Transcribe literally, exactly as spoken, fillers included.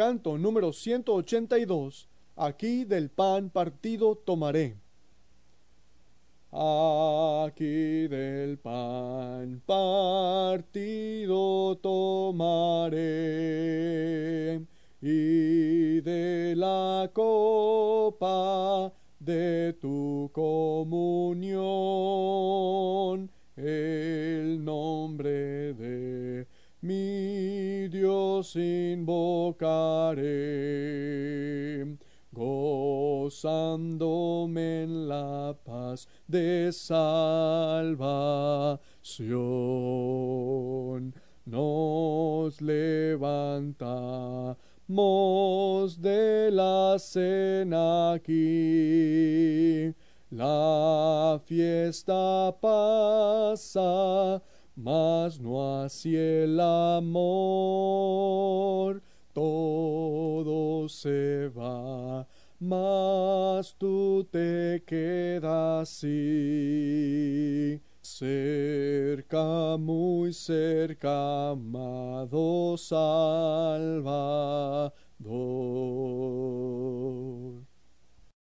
canto número ciento ochenta y dos, aquí del pan partido tomaré. Aquí del pan partido tomaré, y de la copa de tu comunión, el nombre de mi Dios invocaré, gozándome en la paz de salvación. Nos levantamos de la cena aquí, la fiesta pasa, mas no así el amor. Todo se va, mas tú te quedas sí. Cerca, muy cerca, amado Salvador.